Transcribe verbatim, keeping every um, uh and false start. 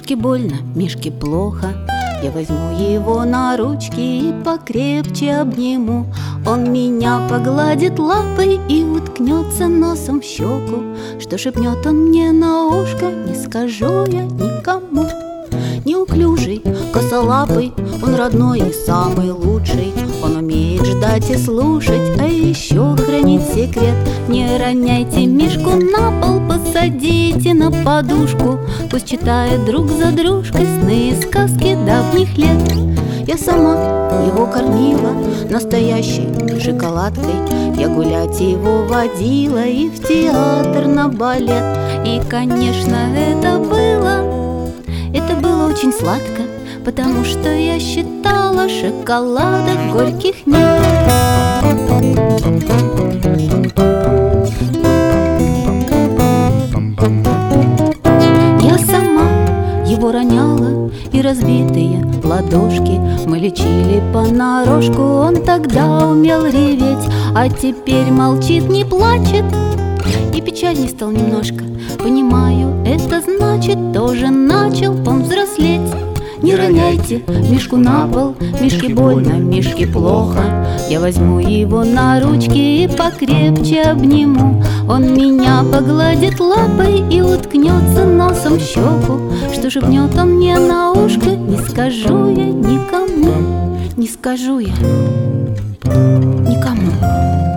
Мишке больно, Мишке плохо. Я возьму его на ручки и покрепче обниму. Он меня погладит лапой и уткнется носом в щеку. Что шепнет он мне на ушко, не скажу я никому. Неуклюжий, косолапый, он родной и самый лучший. Он умеет ждать и слушать, а еще хранить секрет. Не роняйте Мишку на пол, посадите на подушку. Пусть читает друг за дружкой сны и сказки давних лет. Я сама его кормила настоящей шоколадкой. Я гулять его водила и в театр, на балет. И, конечно, это было, это было очень сладко, потому что я считала, шоколадок горьких нет. Я сама его роняла, и разбитые ладошки мы лечили понарошку. Он тогда умел реветь, а теперь молчит, не плачет. И печальней стал немножко. Понимаю, это значит, тоже начал он взрослеть. Не роняйте Мишку на пол, Мишке больно, Мишке плохо. Я возьму его на ручки и покрепче обниму. Он меня погладит лапой и уткнется носом в щеку. Что шепнет он мне на ушко, не скажу я никому. Не скажу я никому.